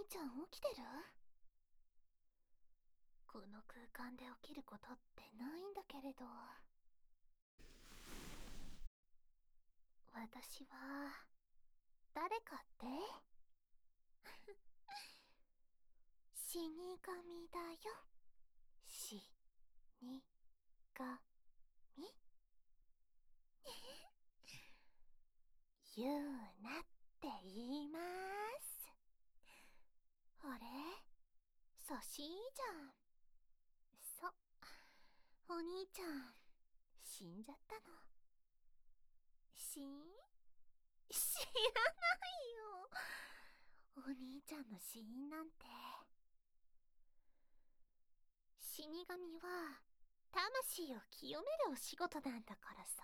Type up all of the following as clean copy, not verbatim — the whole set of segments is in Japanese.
ちゃん起きてる？この空間で起きることってないんだけれど。私は誰かって？死神だよ。死にがみ。言うなって言います。あれ、差しいいじゃん。そう、お兄ちゃん死んじゃったの。知らないよ。お兄ちゃんの死因なんて。死神は魂を清めるお仕事なんだからさ。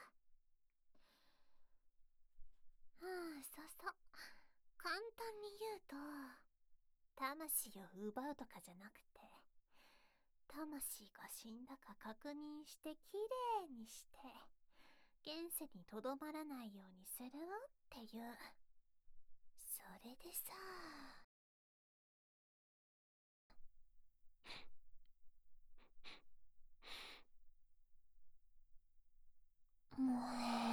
そうそう。簡単に言うと、魂を奪うとかじゃなくて、魂が死んだか確認してきれいにして、現世にとどまらないようにするっていう。それでさ。もう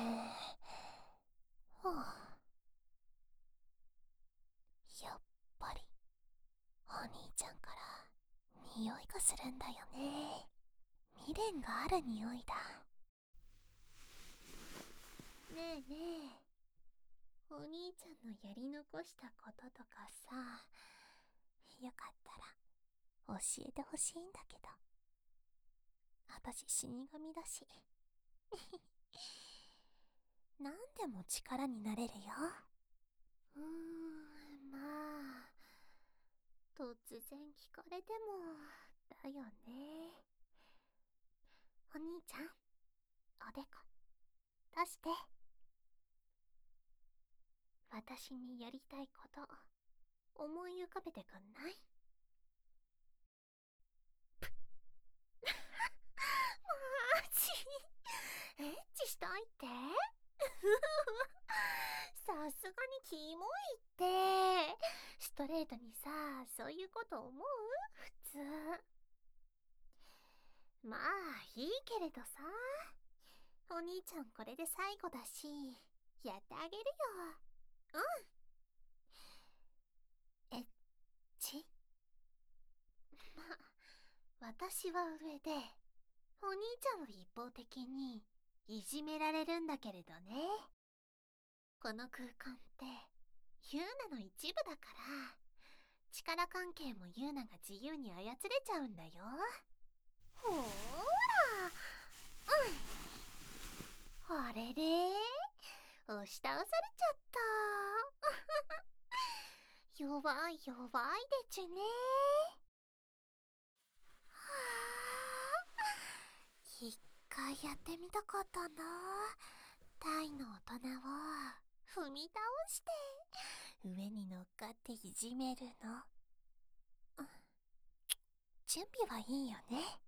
やっぱりお兄ちゃんから匂いがするんだよね。未練がある匂いだ。ねえねえ、お兄ちゃんのやり残したこととかさ、よかったら教えてほしいんだけど。私死神だし何でも力になれるよ。まあ突然聞かれてもだよね。お兄ちゃん、おでこ出して。私にやりたいこと思い浮かべてくんない？マジ？エッチしたいって？さすがにキモいって。ストレートにさ、そういうこと思う？普通。まあいいけれどさ、お兄ちゃんこれで最後だし、やってあげるよ。うん。エッチ。まあ私は上で、お兄ちゃんは一方的にいじめられるんだけれどね。この空間ってユーナの一部だから、力関係もユーナが自由に操れちゃうんだよ。ほーら。あれれ、押し倒されちゃった。弱い弱いでちゅね。はあ、一回やってみたかったんだ。大の大人を踏み倒して上に乗っかっていじめるの。準備はいいよね。